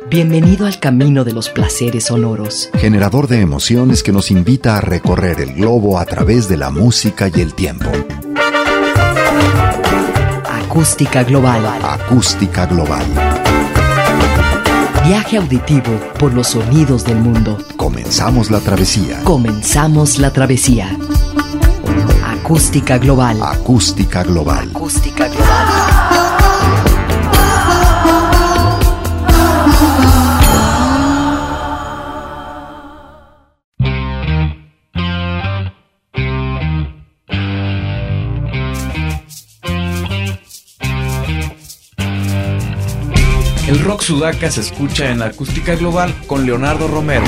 Bienvenido al camino de los placeres sonoros. Generador de emociones que nos invita a recorrer el globo a través de la música y el tiempo. Acústica Global. Acústica Global. Viaje auditivo por los sonidos del mundo. Comenzamos la travesía. Comenzamos la travesía. Acústica Global. Acústica Global. Acústica Global. El rock sudaca se escucha en Acústica Global con Leonardo Romero.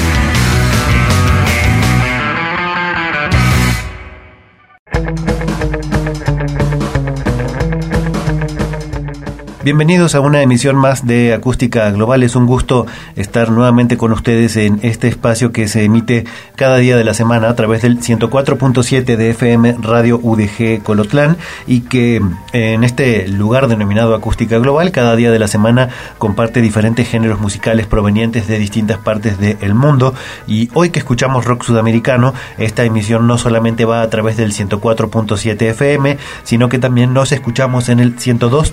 Bienvenidos a una emisión más de Acústica Global. Es un gusto estar nuevamente con ustedes en este espacio que se emite cada día de la semana a través del 104.7 de FM Radio UDG Colotlán, y que en este lugar denominado Acústica Global cada día de la semana comparte diferentes géneros musicales provenientes de distintas partes del mundo. Y hoy que escuchamos rock sudamericano, esta emisión no solamente va a través del 104.7 FM, sino que también nos escuchamos en el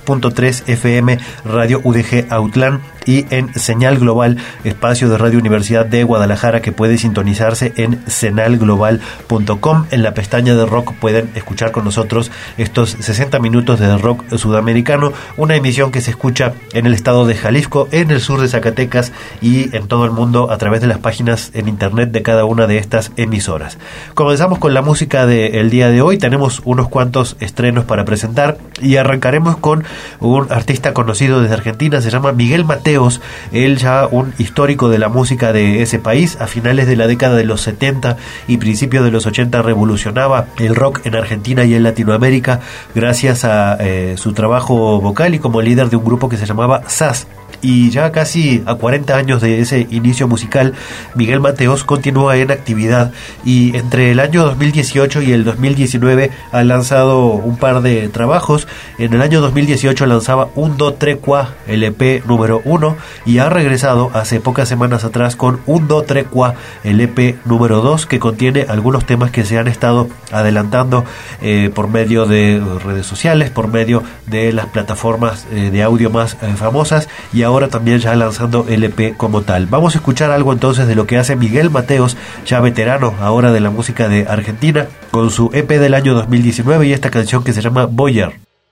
102.3 FM Radio UDG Autlán y en Señal Global, espacio de Radio Universidad de Guadalajara, que puede sintonizarse en senalglobal.com. En la pestaña de rock pueden escuchar con nosotros estos 60 minutos de rock sudamericano, una emisión que se escucha en el estado de Jalisco, en el sur de Zacatecas y en todo el mundo a través de las páginas en internet de cada una de estas emisoras. Comenzamos con la música del día de hoy. Tenemos unos cuantos estrenos para presentar y arrancaremos con un artista conocido desde Argentina. Se llama Miguel Mateos. Él, ya un histórico de la música de ese país. A finales de la década de los 70 y principios de los 80 revolucionaba el rock en Argentina y en Latinoamérica gracias a su trabajo vocal y como líder de un grupo que se llamaba SAS. Y ya casi a 40 años de ese inicio musical, Miguel Mateos continúa en actividad, y entre el año 2018 y el 2019 ha lanzado un par de trabajos. En el año 2018 lanzaba Un Do Tre Qua, el EP número 1, y ha regresado hace pocas semanas atrás con Un Do Tre Qua, el EP número 2, que contiene algunos temas que se han estado adelantando por medio de redes sociales, por medio de las plataformas de audio más famosas, y ahora también ya lanzando el EP como tal. Vamos a escuchar algo entonces de lo que hace Miguel Mateos, ya veterano ahora de la música de Argentina, con su EP del año 2019 y esta canción que se llama Boyer.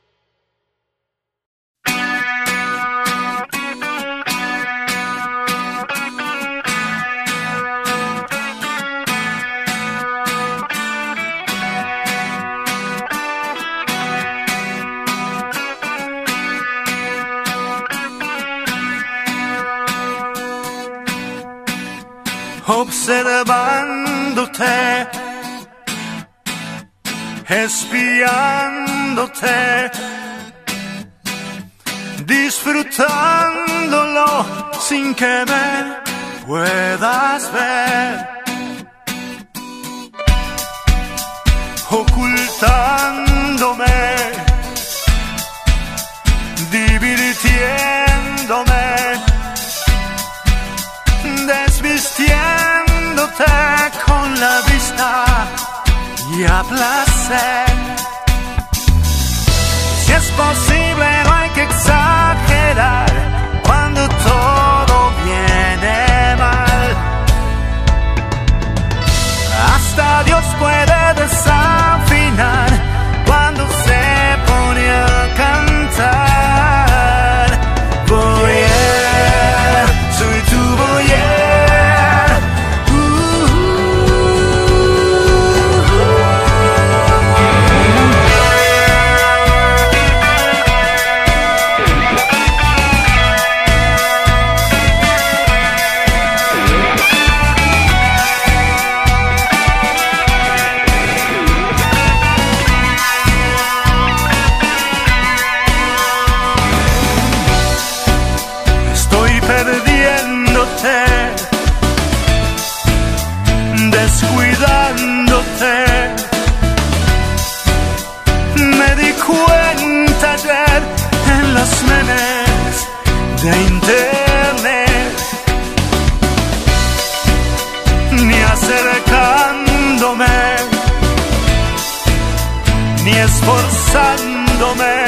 Observándote, espiándote, disfrutándolo sin que me puedas ver, ocultándome, divirtiéndome, desvistiéndote con la vista y a placer. Si es posible, no hay que exagerar cuando todo viene mal. Hasta Dios puede desafinar cuando se pone a cantar. Boyer, soy tu Boyer. Descuidándote, me di cuenta ayer en los memes de internet esforzándome.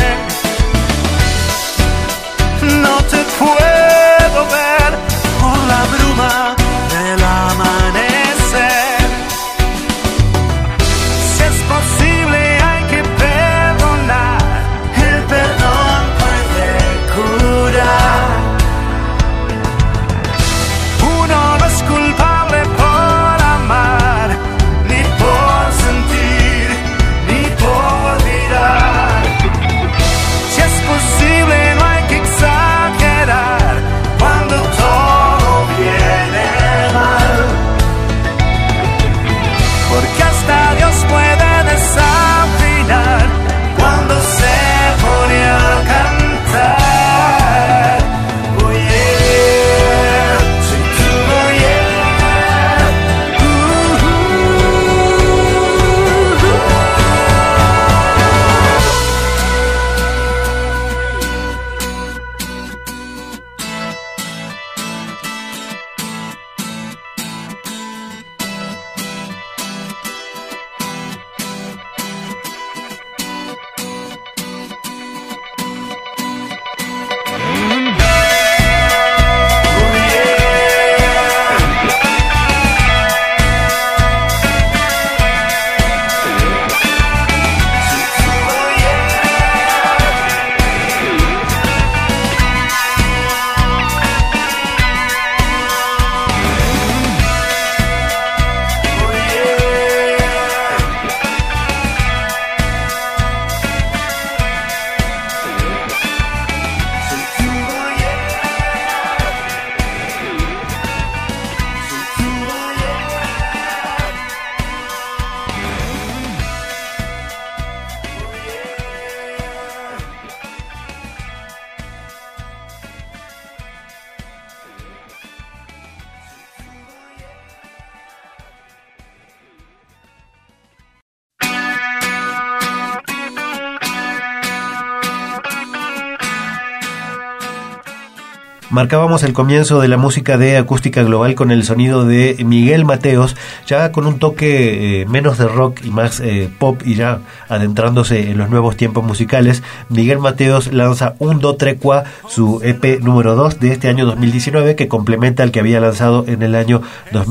No te puedo ver por la bruma del amanecer. Si es posible hay que perdonar, el perdón puede curar. Uno no es culpable por amar, ni por sentir, ni por olvidar. Si es posible no hay que exagerar cuando todo viene mal, porque hasta Dios puede desafinar cuando se pone a cantar. Oh yeah, soy tú, oh yeah. Marcábamos el comienzo de la música de Acústica Global con el sonido de Miguel Mateos, ya con un toque menos de rock y más pop, y ya adentrándose en los nuevos tiempos musicales. Miguel Mateos lanza Un Do Tre Qua, su EP número 2 de este año 2019, que complementa al que había lanzado en el año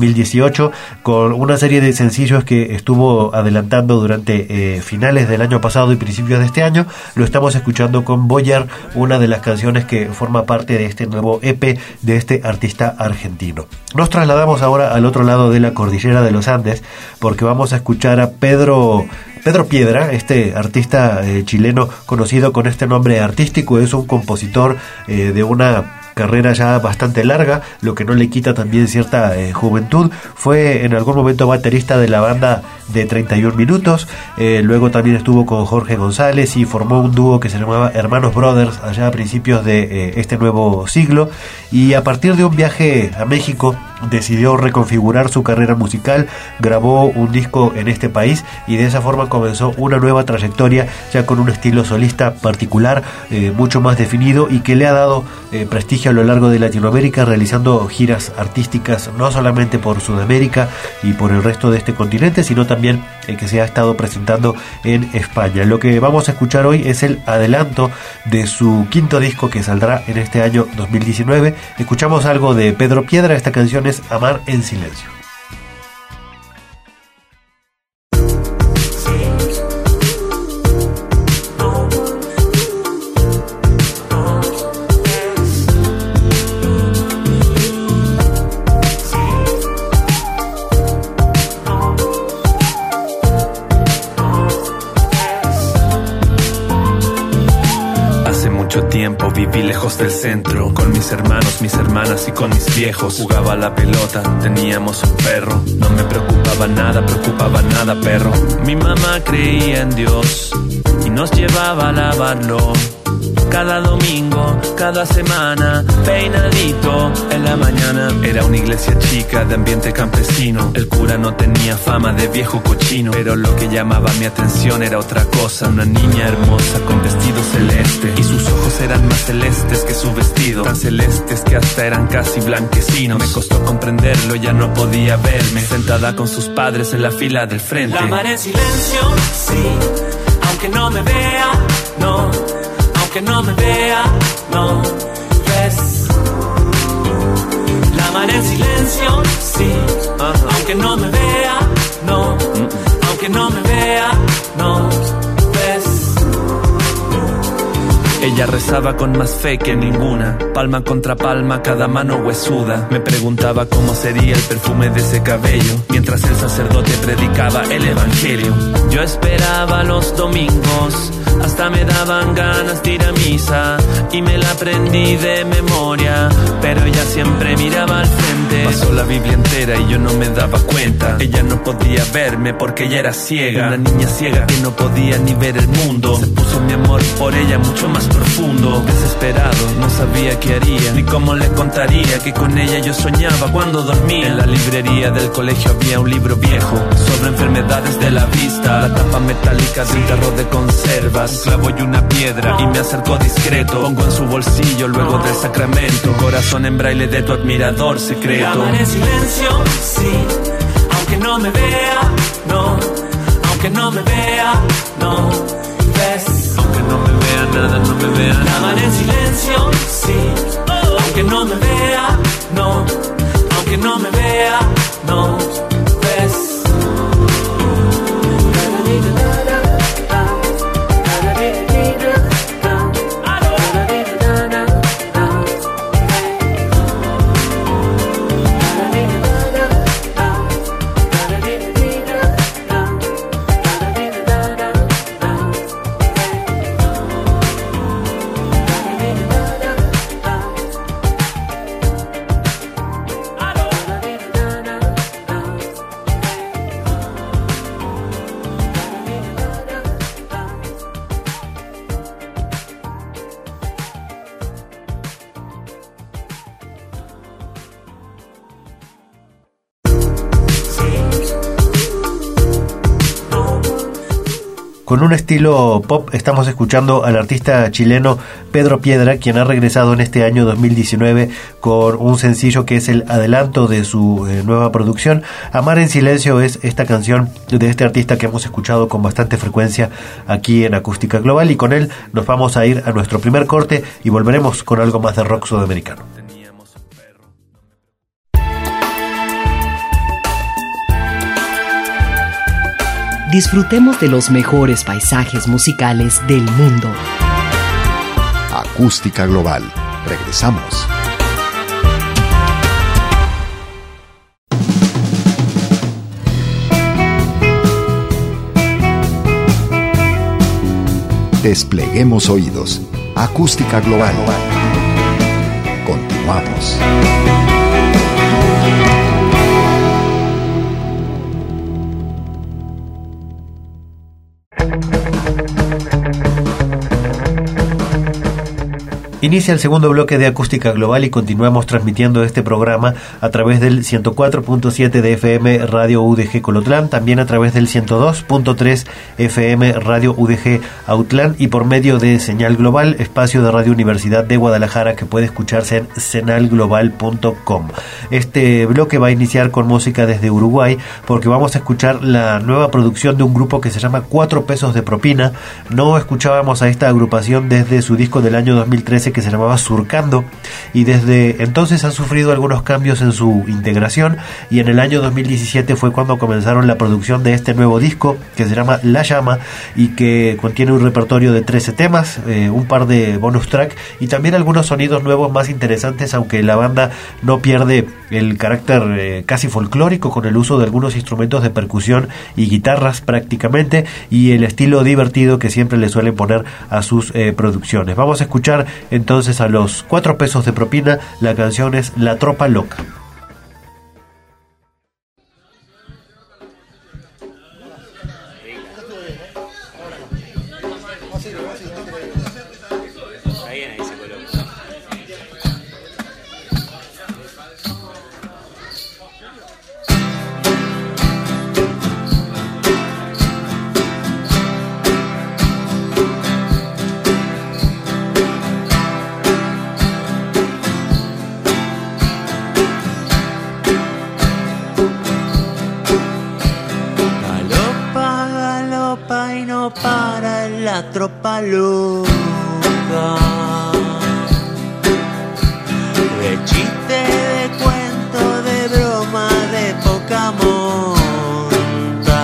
2018, con una serie de sencillos que estuvo adelantando durante finales del año pasado y principios de este año. Lo estamos escuchando con Boyer, una de las canciones que forma parte de este nuevo EP de este artista argentino. Nos trasladamos ahora al otro lado de la cordillera de los Andes, porque vamos a escuchar a Pedro Piedra, este artista chileno conocido con este nombre artístico. Es un compositor de una carrera ya bastante larga, lo que no le quita también cierta juventud. Fue en algún momento baterista de la banda de 31 Minutos, luego también estuvo con Jorge González y formó un dúo que se llamaba Hermanos Brothers allá a principios de este nuevo siglo, y a partir de un viaje a México decidió reconfigurar su carrera musical, grabó un disco en este país y de esa forma comenzó una nueva trayectoria, ya con un estilo solista particular, mucho más definido, y que le ha dado prestigio a lo largo de Latinoamérica, realizando giras artísticas no solamente por Sudamérica y por el resto de este continente, sino también que se ha estado presentando en España. Lo que vamos a escuchar hoy es el adelanto de su quinto disco que saldrá en este año 2019. Escuchamos algo de Pedro Piedra. Esta canción es Amar en Silencio. Tiempo viví lejos del centro, con mis hermanos, mis hermanas y con mis viejos. Jugaba a la pelota, teníamos un perro. No me preocupaba nada, perro. Mi mamá creía en Dios y nos llevaba a lavarlo. Cada domingo, cada semana, peinadito en la mañana. Era una iglesia chica de ambiente campesino. El cura no tenía fama de viejo cochino, pero lo que llamaba mi atención era otra cosa. Una niña hermosa con vestido celeste, y sus ojos eran más celestes que su vestido, tan celestes que hasta eran casi blanquecinos. Me costó comprenderlo, ya no podía verme sentada con sus padres en la fila del frente. La amar en silencio, sí. aunque no me vea, no, aunque no me vea, no, ves. La mar en silencio, sí, aunque no me vea, no, aunque no me vea, no, ves. Ella rezaba con más fe que ninguna, palma contra palma, cada mano huesuda. Me preguntaba cómo sería el perfume de ese cabello, mientras el sacerdote predicaba el evangelio. Yo esperaba los domingos, hasta me daban ganas de ir a misa, y me la aprendí de memoria, pero ella siempre miraba al frente. Pasó la Biblia entera y yo no me daba cuenta. Ella no podía verme porque ella era ciega, una niña ciega que no podía ni ver el mundo. Se puso mi amor por ella mucho más profundo. Desesperado, no sabía qué haría, ni cómo le contaría que con ella yo soñaba cuando dormía. En la librería del colegio había un libro viejo sobre enfermedades de la vista, la tapa metálica de un tarro de conservas, un clavo y una piedra, y me acercó discreto. Pongo en su bolsillo luego del sacramento, corazón en braille de tu admirador secreto. La mar en silencio, sí, aunque no me vea, no, aunque no me vea, no, ves. Aunque no me vea nada, no me vea nada. La mar en silencio, sí, aunque no me vea, no, aunque no me vea, no, ves. Con un estilo pop estamos escuchando al artista chileno Pedro Piedra, quien ha regresado en este año 2019 con un sencillo que es el adelanto de su nueva producción. Amar en silencio es esta canción de este artista que hemos escuchado con bastante frecuencia aquí en Acústica Global, y con él nos vamos a ir a nuestro primer corte y volveremos con algo más de rock sudamericano. Disfrutemos de los mejores paisajes musicales del mundo. Acústica Global. Regresamos. Despleguemos oídos. Acústica Global. Continuamos. Inicia el segundo bloque de Acústica Global y continuamos transmitiendo este programa a través del 104.7 de FM Radio UDG Colotlán, también a través del 102.3 FM Radio UDG Autlán y por medio de Señal Global, espacio de Radio Universidad de Guadalajara que puede escucharse en senalglobal.com. Este bloque va a iniciar con música desde Uruguay porque vamos a escuchar la nueva producción de un grupo que se llama 4 pesos de propina. No escuchábamos a esta agrupación desde su disco del año 2013 que se llamaba Surcando, y desde entonces han sufrido algunos cambios en su integración, y en el año 2017 fue cuando comenzaron la producción de este nuevo disco que se llama La Llama y que contiene un repertorio de 13 temas, un par de bonus track y también algunos sonidos nuevos más interesantes, aunque la banda no pierde el carácter casi folclórico con el uso de algunos instrumentos de percusión y guitarras prácticamente, y el estilo divertido que siempre le suelen poner a sus producciones. Vamos a escuchar entonces a los 4 pesos de propina. La canción es La Tropa Loca. y no para la tropa loca. De chiste, de cuento, de broma, de poca monta.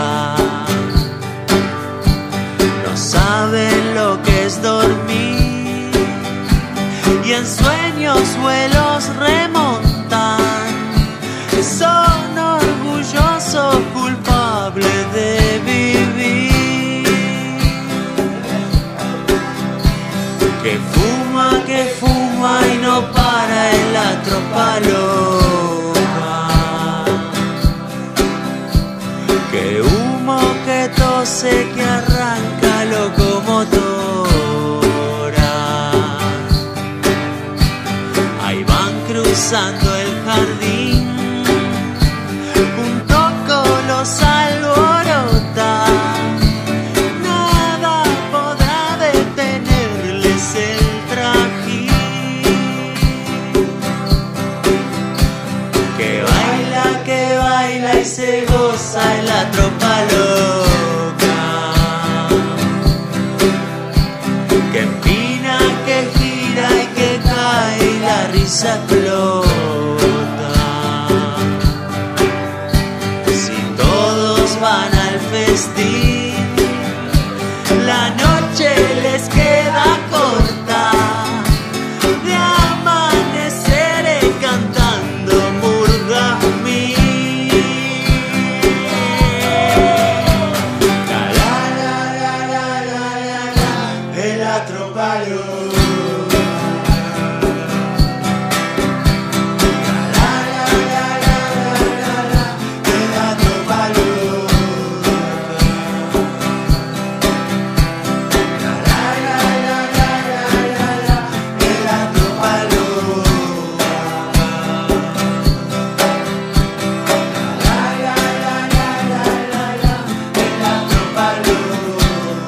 No saben lo que es dormir y en sueños vuelos remontan. Son orgullosos culpables de vivir. Que fuma y no para en la tropa loca. Que humo que tose, que arranca locomotora. Ahí van cruzando el jardín, junto con los alborota. Nada podrá detenerles el trajín. Que baila y se goza en la tropa loca. Que empina, que gira y que cae y la risa explota. Si todos van al festín, la noche les queda corta. De amanecer cantando murgas mí. La la la la la la la, en la tropa loca. La la la la la la, en la tropa loca. La la la la la la la, en la tropa loca. La la la la la la, en la tropa loca.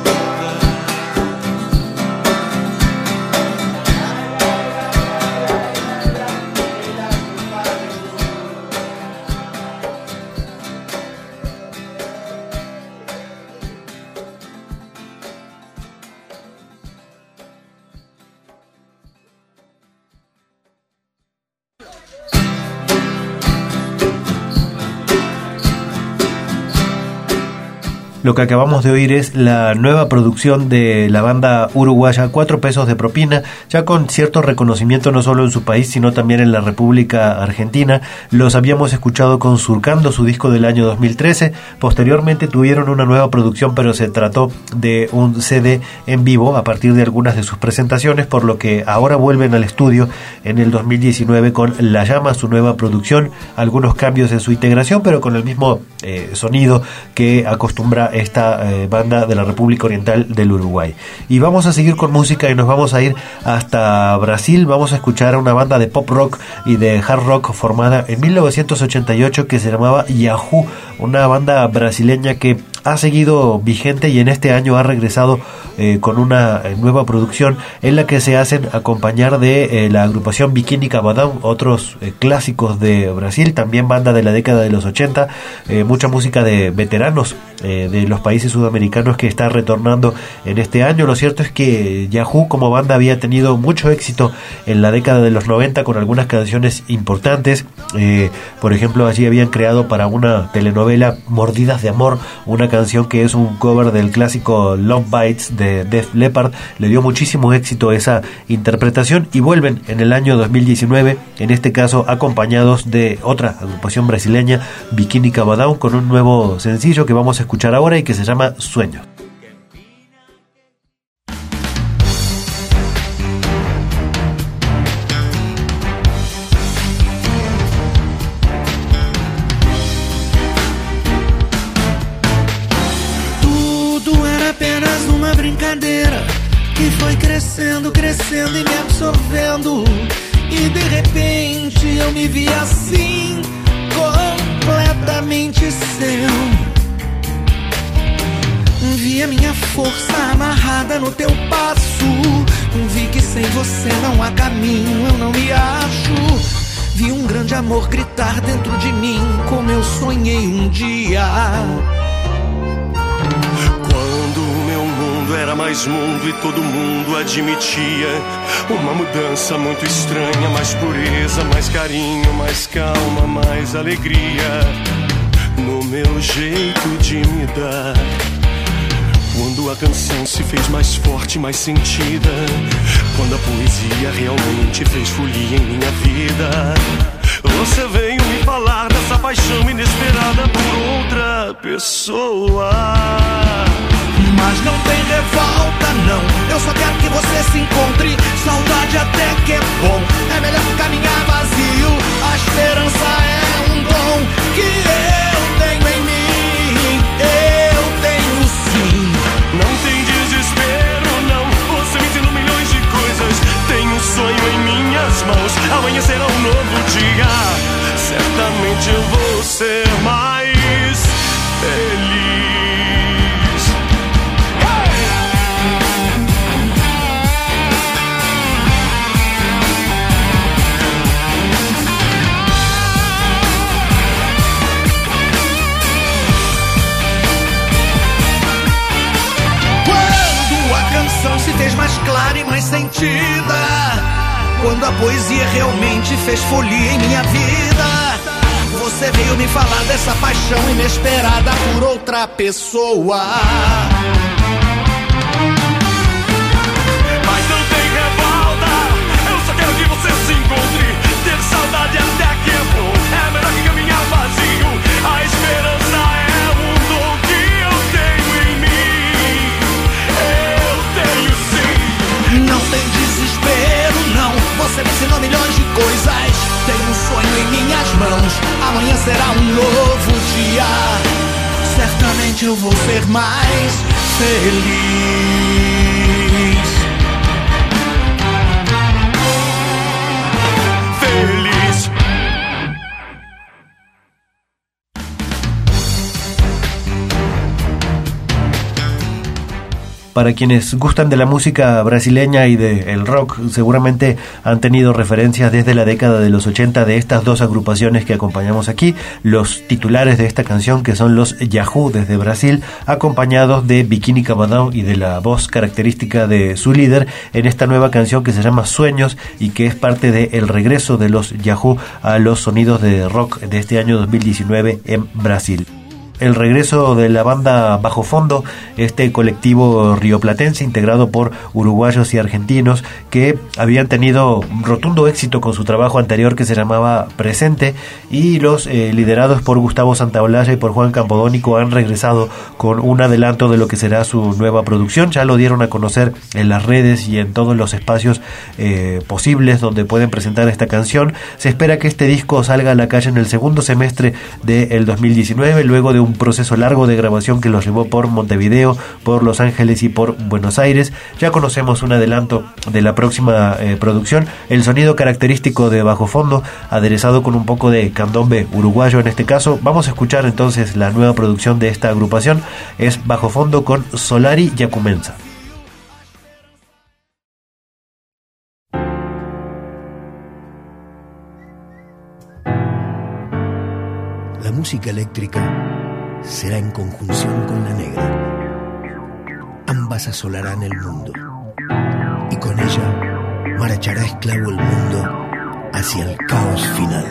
Lo que acabamos de oír es la nueva producción de la banda uruguaya 4 pesos de propina, ya con cierto reconocimiento no solo en su país, sino también en la República Argentina. Los habíamos escuchado con Surcando, su disco del año 2013. Posteriormente tuvieron una nueva producción, pero se trató de un CD en vivo a partir de algunas de sus presentaciones, por lo que ahora vuelven al estudio en el 2019 con La Llama, su nueva producción, algunos cambios en su integración, pero con el mismo sonido que acostumbra esta banda de la República Oriental del Uruguay. Y vamos a seguir con música y nos vamos a ir hasta Brasil. Vamos a escuchar a una banda de pop rock y de hard rock formada en 1988 que se llamaba Yahoo, una banda brasileña que ha seguido vigente y en este año ha regresado con una nueva producción en la que se hacen acompañar de la agrupación Bikini Cavadão, otros clásicos de Brasil, también banda de la década de los 80, mucha música de veteranos de los países sudamericanos que está retornando en este año. Lo cierto es que Yahoo como banda había tenido mucho éxito en la década de los 90 con algunas canciones importantes. Por ejemplo, allí habían creado para una telenovela Mordidas de Amor, una canción que es un cover del clásico Love Bites de Def Leppard. Le dio muchísimo éxito esa interpretación y vuelven en el año 2019, en este caso acompañados de otra agrupación brasileña, Bikini Cavadão, con un nuevo sencillo que vamos a escuchar ahora y que se llama Sueños. Que foi crescendo, crescendo e me absorvendo. E de repente eu me vi assim, completamente seu. Vi a minha força amarrada no teu passo. Vi que sem você não há caminho, eu não me acho. Vi um grande amor gritar dentro de mim, como eu sonhei um dia. Quando mais mundo e todo mundo admitia uma mudança muito estranha, mais pureza, mais carinho, mais calma, mais alegria no meu jeito de me dar. Quando a canção se fez mais forte, mais sentida, quando a poesia realmente fez folia em minha vida, você veio me falar dessa paixão inesperada por outra pessoa. Mas não tem revolta, não. Eu só quero que você se encontre. Saudade até que é bom. É melhor que caminhar vazio. A esperança é um dom que eu tenho em mim. Eu tenho sim. Não tem desespero, não. Você me ensinou milhões de coisas. Tenho um sonho em minhas mãos. Amanhã será um novo dia. Certamente eu vou ser mais feliz. Se fez mais clara e mais sentida, quando a poesia realmente fez folia em minha vida, você veio me falar dessa paixão inesperada por outra pessoa. Mas não tem revolta, eu só quero que você se encontre. Ter saudade até que é bom, é melhor que caminhar vazio. A esperança é um dom que eu tenho em mim. Não tem desespero, não. Você me ensinou milhões de coisas. Tenho um sonho em minhas mãos. Amanhã será um novo dia. Certamente eu vou ser mais feliz. Feliz. Para quienes gustan de la música brasileña y del rock, seguramente han tenido referencias desde la década de los 80 de estas dos agrupaciones que acompañamos aquí, los titulares de esta canción, que son los Yahoo desde Brasil, acompañados de Bikini Cavadão y de la voz característica de su líder en esta nueva canción que se llama Sueños y que es parte del regreso de los Yahoo a los sonidos de rock de este año 2019 en Brasil. El regreso de la banda Bajo Fondo, este colectivo rioplatense integrado por uruguayos y argentinos que habían tenido rotundo éxito con su trabajo anterior que se llamaba Presente, y los liderados por Gustavo Santaolalla y por Juan Campodónico han regresado con un adelanto de lo que será su nueva producción. Ya lo dieron a conocer en las redes y en todos los espacios posibles donde pueden presentar esta canción. Se espera que este disco salga a la calle en el segundo semestre del 2019, luego de un proceso largo de grabación que los llevó por Montevideo, por Los Ángeles y por Buenos Aires. Ya conocemos un adelanto de la próxima producción, el sonido característico de Bajo Fondo, aderezado con un poco de candombe uruguayo en este caso. Vamos a escuchar entonces la nueva producción de esta agrupación, es Bajo Fondo con Solari Yacumensa. La música eléctrica será en conjunción con la negra. Ambas asolarán el mundo y con ella marchará esclavo el mundo hacia el caos final.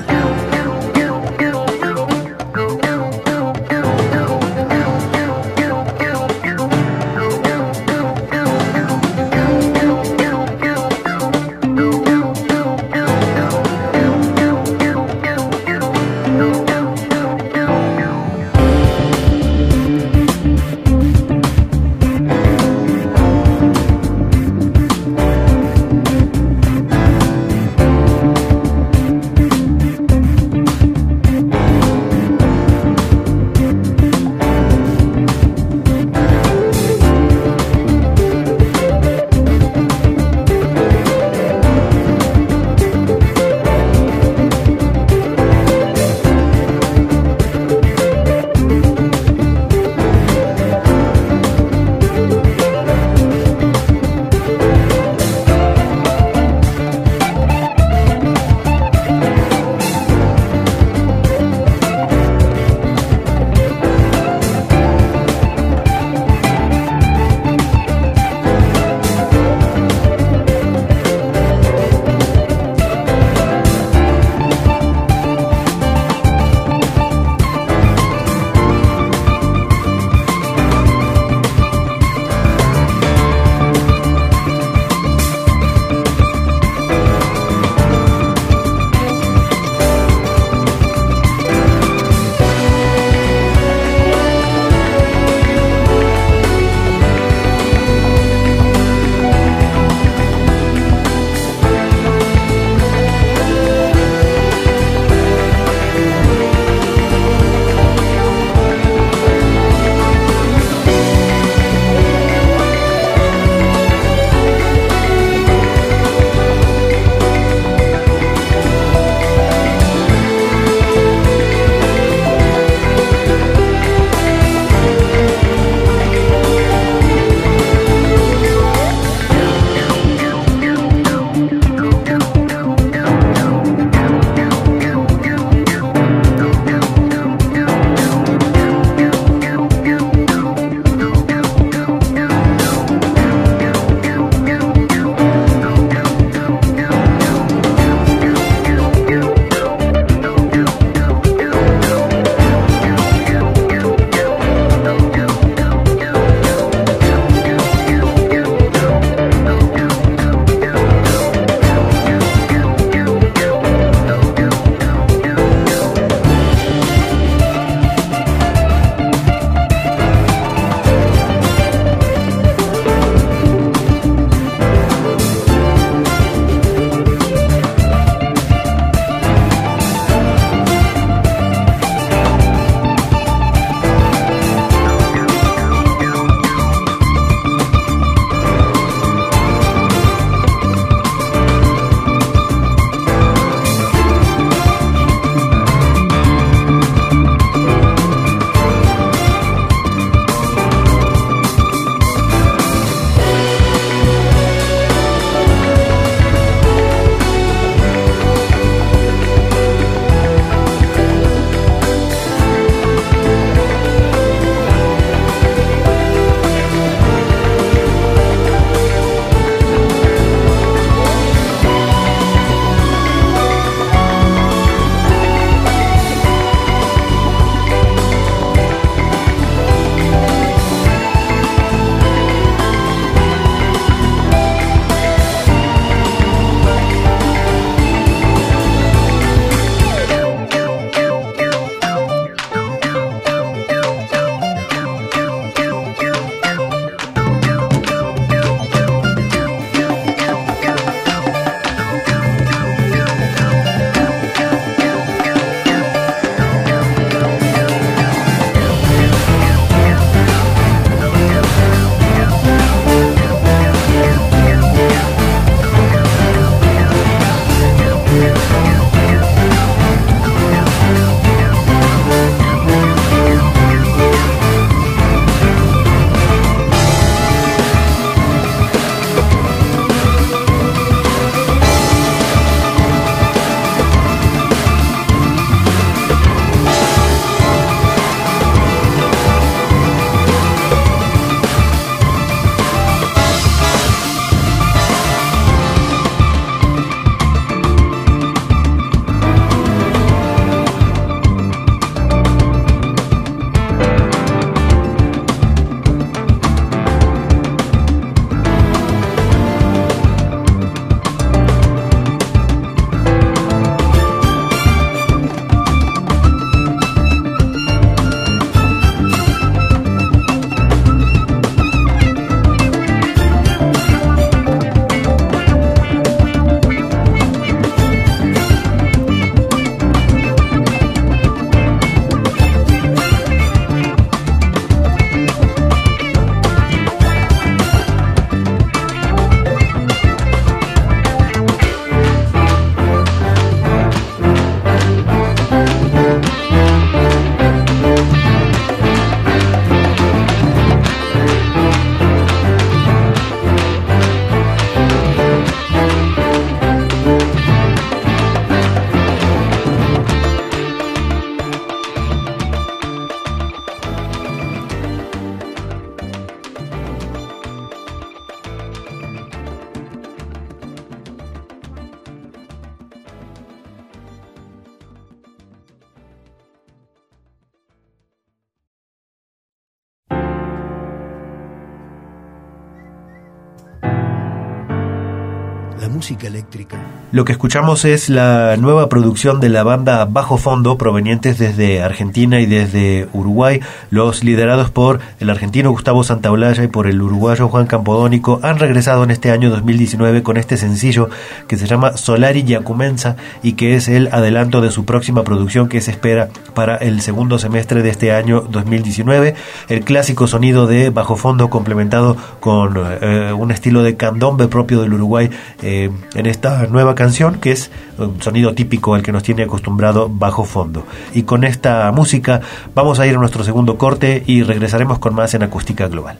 la música eléctrica. Lo que escuchamos es la nueva producción de la banda Bajo Fondo, provenientes desde Argentina y desde Uruguay. Los liderados por el argentino Gustavo Santaolalla y por el uruguayo Juan Campodónico han regresado en este año 2019 con este sencillo que se llama Solari Yacumensa y que es el adelanto de su próxima producción que se espera para el segundo semestre de este año 2019. El clásico sonido de Bajo Fondo complementado con un estilo de candombe propio del Uruguay en esta nueva canción, que es un sonido típico al que nos tiene acostumbrado Bajo Fondo. Y con esta música vamos a ir a nuestro segundo corte y regresaremos con más en Acústica Global.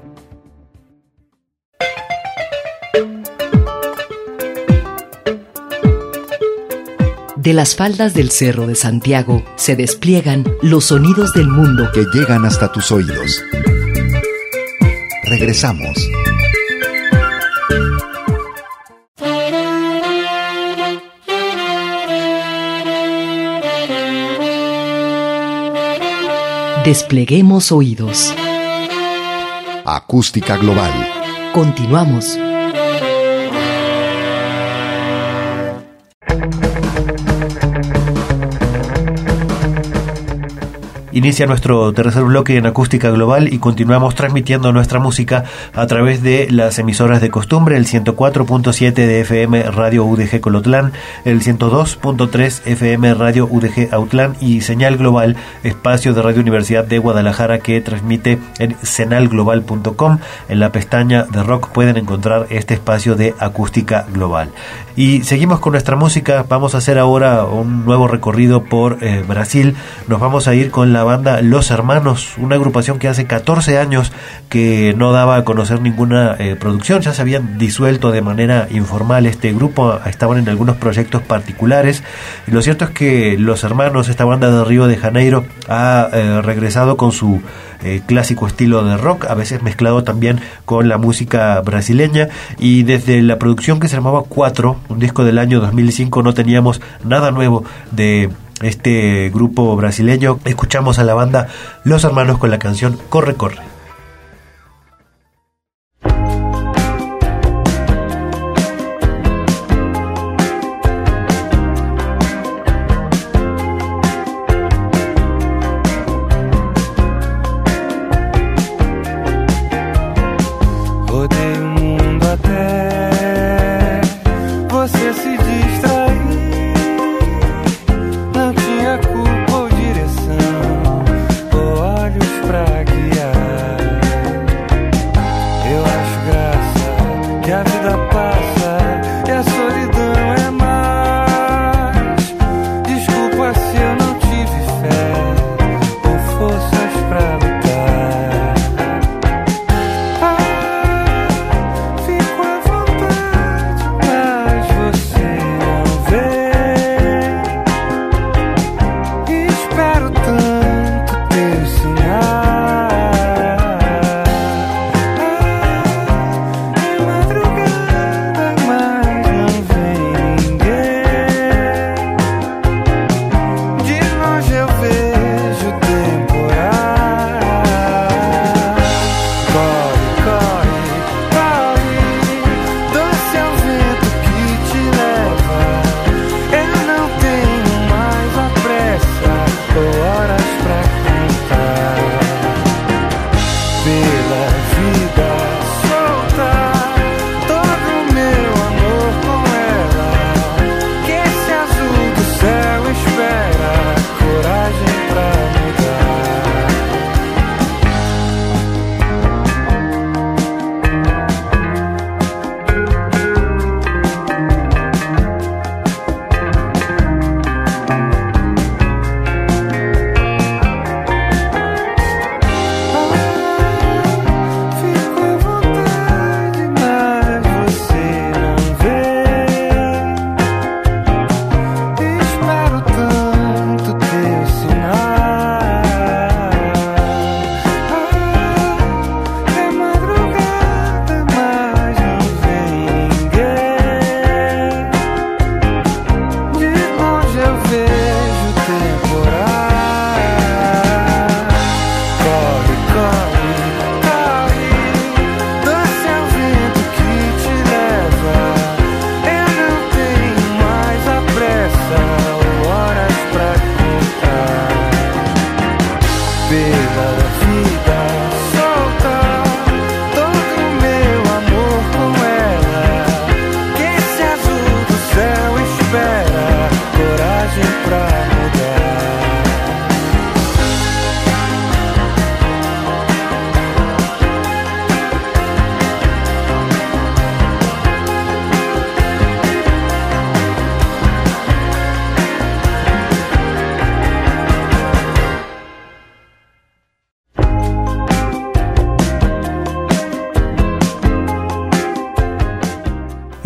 De las faldas del Cerro de Santiago se despliegan los sonidos del mundo que llegan hasta tus oídos. Regresamos. Despleguemos oídos. Acústica Global. Continuamos. Inicia nuestro tercer bloque en Acústica Global y continuamos transmitiendo nuestra música a través de las emisoras de costumbre, el 104.7 de FM Radio UDG Colotlán, el 102.3 FM Radio UDG Autlán y Señal Global, espacio de Radio Universidad de Guadalajara que transmite en senalglobal.com. En la pestaña de rock pueden encontrar este espacio de Acústica Global. Y seguimos con nuestra música. Vamos a hacer ahora un nuevo recorrido por Brasil. Nos vamos a ir con la banda Los Hermanos, una agrupación que hace 14 años que no daba a conocer ninguna producción. Ya se habían disuelto de manera informal este grupo, estaban en algunos proyectos particulares. Y lo cierto es que Los Hermanos, esta banda de Río de Janeiro, ha regresado con su clásico estilo de rock, a veces mezclado también con la música brasileña, y desde la producción que se llamaba 4, un disco del año 2005, no teníamos nada nuevo de este grupo brasileño. Escuchamos a la banda Los Hermanos con la canción Corre, Corre.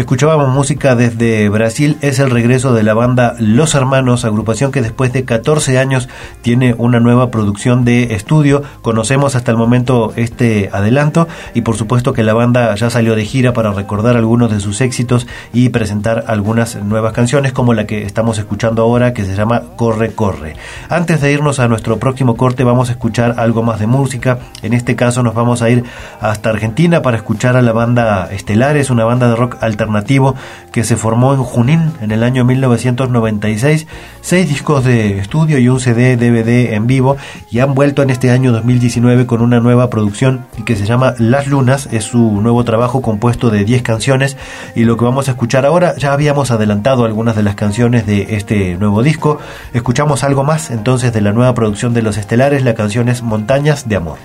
Escuchábamos música desde Brasil. Es el regreso de la banda Los Hermanos, agrupación que después de 14 años tiene una nueva producción de estudio. Conocemos hasta el momento este adelanto y por supuesto que la banda ya salió de gira para recordar algunos de sus éxitos y presentar algunas nuevas canciones, como la que estamos escuchando ahora, que se llama Corre, Corre. Antes de irnos a nuestro próximo corte, vamos a escuchar algo más de música. En este caso nos vamos a ir hasta Argentina para escuchar a la banda Estelares, una banda de rock alternativo que se formó en Junín en el año 1996. 6 discos de estudio y un CD DVD en vivo, y han vuelto en este año 2019 con una nueva producción que se llama Las Lunas. Es su nuevo trabajo compuesto de 10 canciones, y lo que vamos a escuchar ahora, ya habíamos adelantado algunas de las canciones de este nuevo disco. Escuchamos algo más entonces de la nueva producción de Los Estelares. La canción es Montañas de Amor.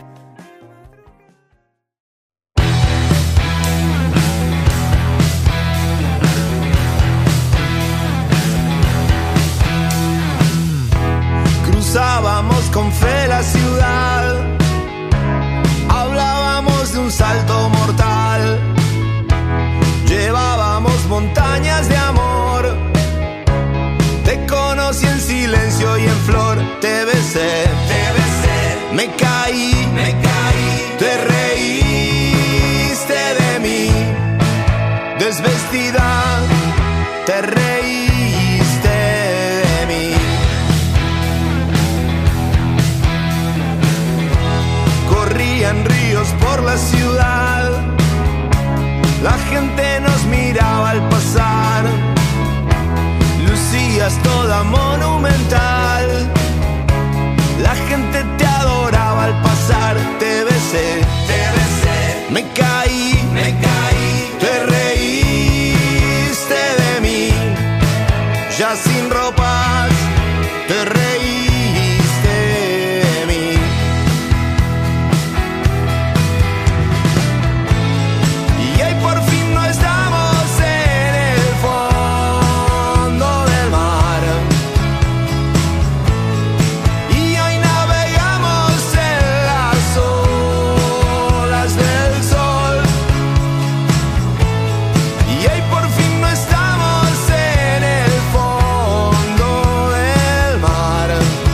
Cruzábamos con fe la ciudad, hablábamos de un salto mortal, llevábamos montañas de amor, te conocí en silencio y en flor, te besé, me caí, te reíste de mí, desvestida, te reíste de mí. Corrían ríos por la ciudad, la gente nos miraba al pasar, lucías toda monumental, la gente te adoraba al pasar, te besé, me caí, te reíste de mí, ya sin ropas, te reíste de mí. Y hoy por fin no estamos en el fondo del mar, y hoy navegamos en las olas del sol, y hoy por fin no estamos en el fondo del mar.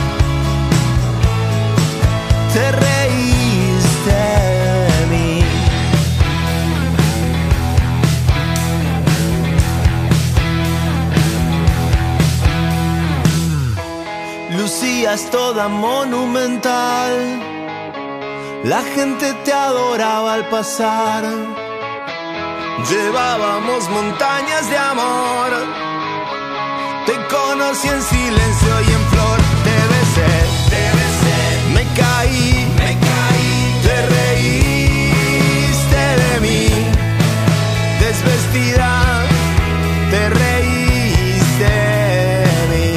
Te reíste de mí. Lucías toda monumental, la gente te adoraba al pasar, llevábamos montañas de amor, te conocí en silencio y en flor, te besé, me caí, te reíste de mí, desvestida, te reíste de mí.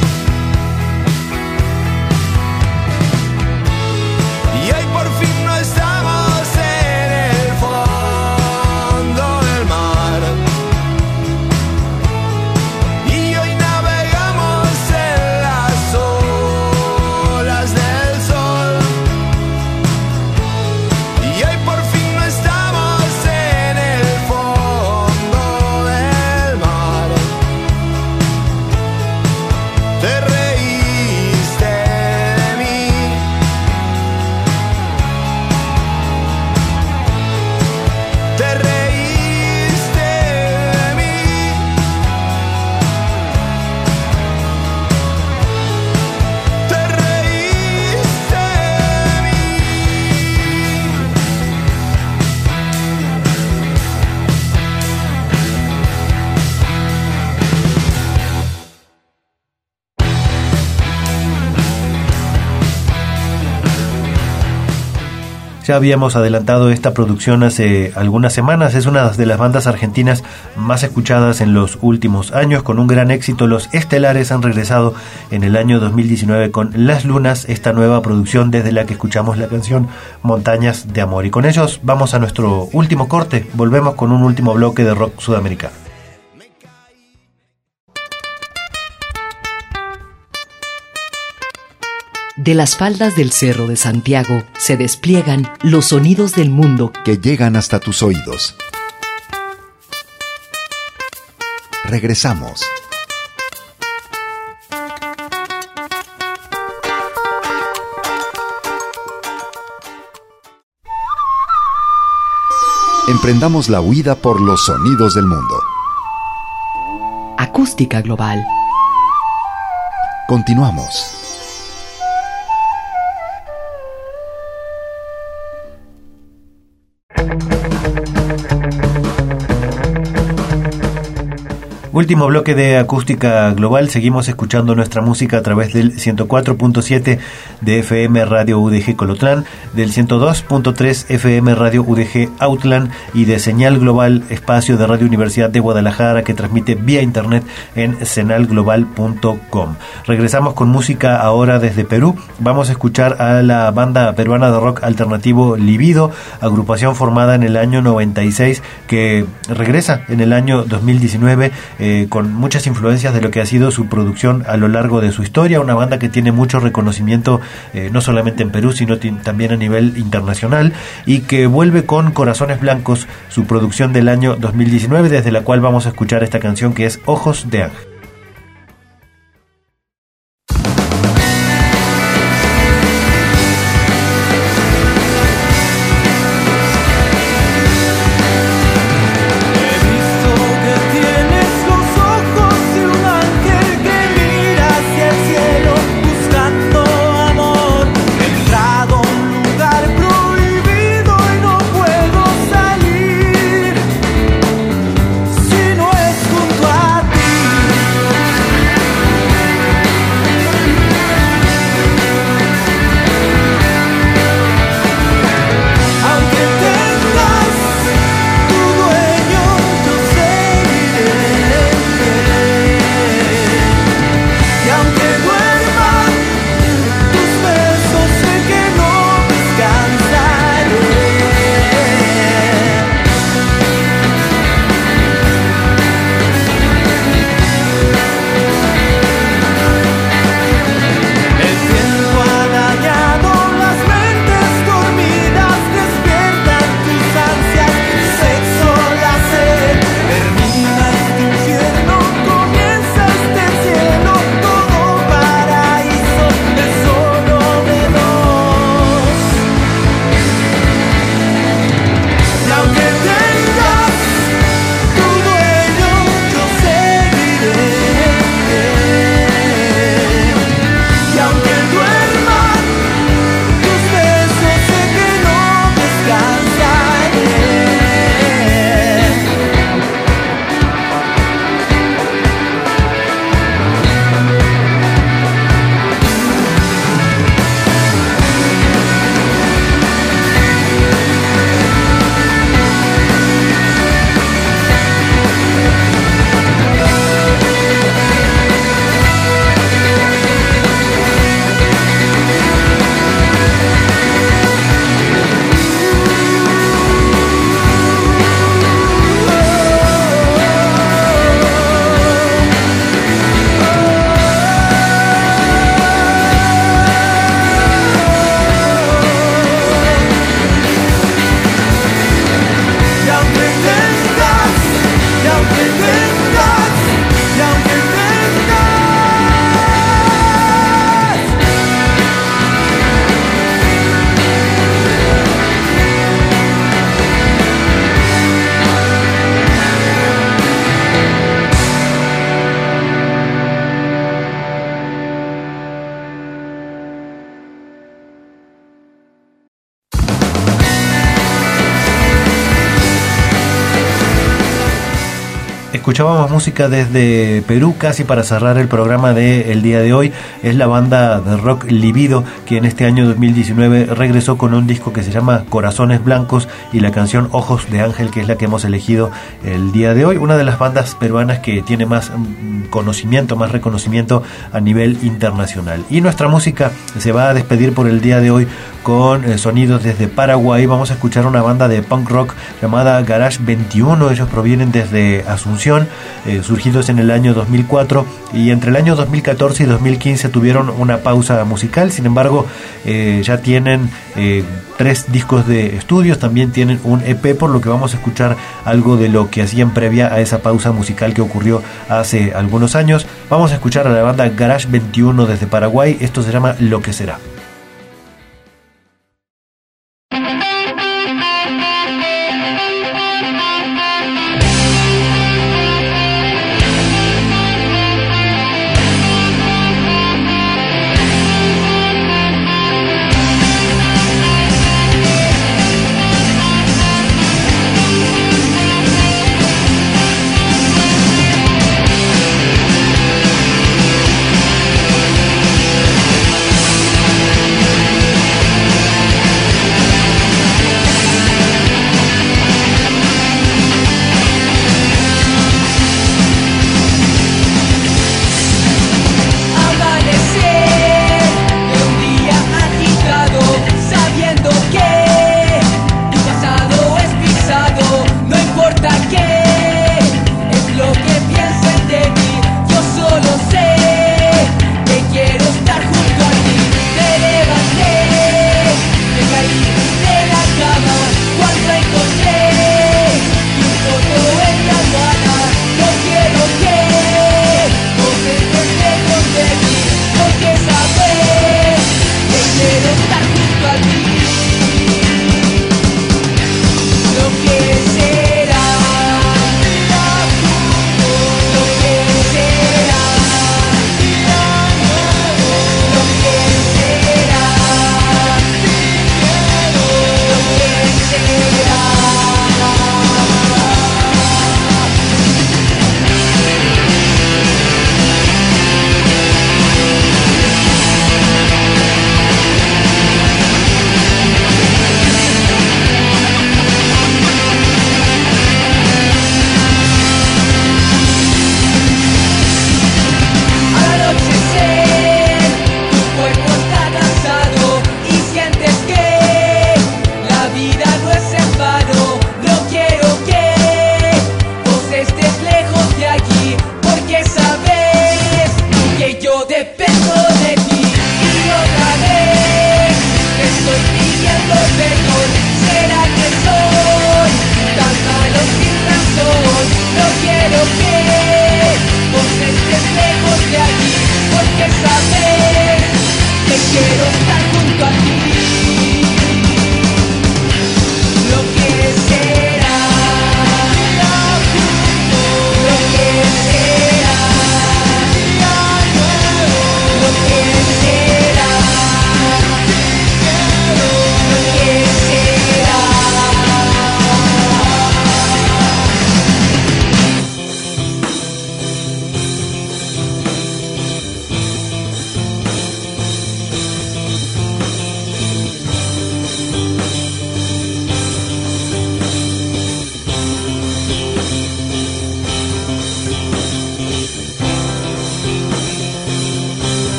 Y hoy por fin no estamos en el fondo del mar, y hoy navegamos en las olas del sol, y hoy por fin no estamos en el fondo del mar. Te reíste de mí. Te reíste de mí. Te reíste de mí. Ya habíamos adelantado esta producción hace algunas semanas. Es una de las bandas argentinas más escuchadas en los últimos años, con un gran éxito. Los Estelares han regresado en el año 2019 con Las Lunas, esta nueva producción desde la que escuchamos la canción Montañas de Amor. Y con ellos vamos a nuestro último corte. Volvemos con un último bloque de rock sudamericano. De las faldas del Cerro de Santiago se despliegan los sonidos del mundo que llegan hasta tus oídos. Regresamos. Emprendamos la huida por los sonidos del mundo. Acústica Global. Continuamos. Último bloque de Acústica Global. Seguimos escuchando nuestra música a través del 104.7 de FM Radio UDG Colotlán, del 102.3 FM Radio UDG Autlán y de Señal Global Espacio de Radio Universidad de Guadalajara, que transmite vía internet en senalglobal.com. Regresamos con música ahora desde Perú. Vamos a escuchar a la banda peruana de rock alternativo Libido, agrupación formada en el año 96 que regresa en el año 2019 con muchas influencias de lo que ha sido su producción a lo largo de su historia. Una banda que tiene mucho reconocimiento no solamente en Perú, sino también a nivel internacional, y que vuelve con Corazones Blancos, su producción del año 2019, desde la cual vamos a escuchar esta canción que es Ojos de Ángel. Escuchábamos música desde Perú casi para cerrar el programa del día de hoy. Es la banda de rock Libido, que en este año 2019 regresó con un disco que se llama Corazones Blancos y la canción Ojos de Ángel, que es la que hemos elegido el día de hoy. Una de las bandas peruanas que tiene más conocimiento, más reconocimiento a nivel internacional. Y nuestra música se va a despedir por el día de hoy con sonidos desde Paraguay. Vamos a escuchar una banda de punk rock llamada Garage 21. Ellos provienen desde Asunción Unión, surgidos en el año 2004, y entre el año 2014 y 2015 tuvieron una pausa musical. Sin embargo, ya tienen 3 discos de estudios, también tienen un EP, por lo que vamos a escuchar algo de lo que hacían previa a esa pausa musical que ocurrió hace algunos años. Vamos a escuchar a la banda Garage 21 desde Paraguay. Esto se llama Lo que será. Lo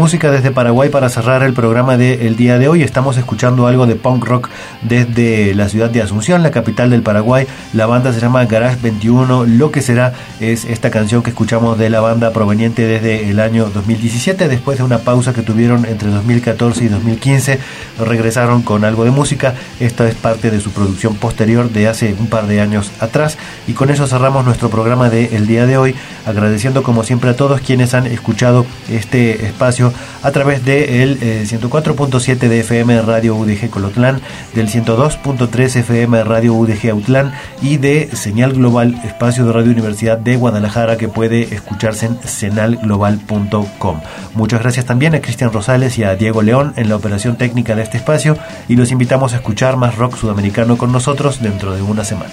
música desde Paraguay para cerrar el programa del día de hoy. Estamos escuchando algo de punk rock desde la ciudad de Asunción, la capital del Paraguay. La banda se llama Garage 21. Lo que será es esta canción que escuchamos de la banda proveniente desde el año 2017. Después de una pausa que tuvieron entre 2014 y 2015, regresaron con algo de música. Esta es parte de su producción posterior de hace un par de años atrás. Y con eso cerramos nuestro programa del día de hoy, agradeciendo como siempre a todos quienes han escuchado este espacio a través del 104.7 de FM Radio UDG Colotlán, del 102.3 FM Radio UDG Autlán y de Señal Global, espacio de Radio Universidad de Guadalajara, que puede escucharse en senalglobal.com. Muchas gracias también a Cristian Rosales y a Diego León en la operación técnica de este espacio, y los invitamos a escuchar más rock sudamericano con nosotros dentro de una semana.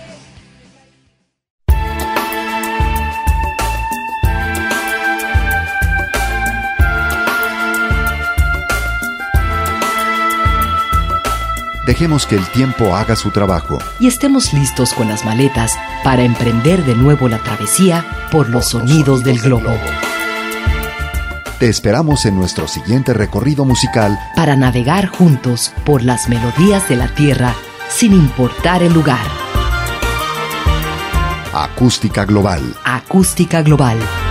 Dejemos que el tiempo haga su trabajo. Y estemos listos con las maletas para emprender de nuevo la travesía por los sonidos del globo. Te esperamos en nuestro siguiente recorrido musical para navegar juntos por las melodías de la tierra sin importar el lugar. Acústica Global. Acústica Global.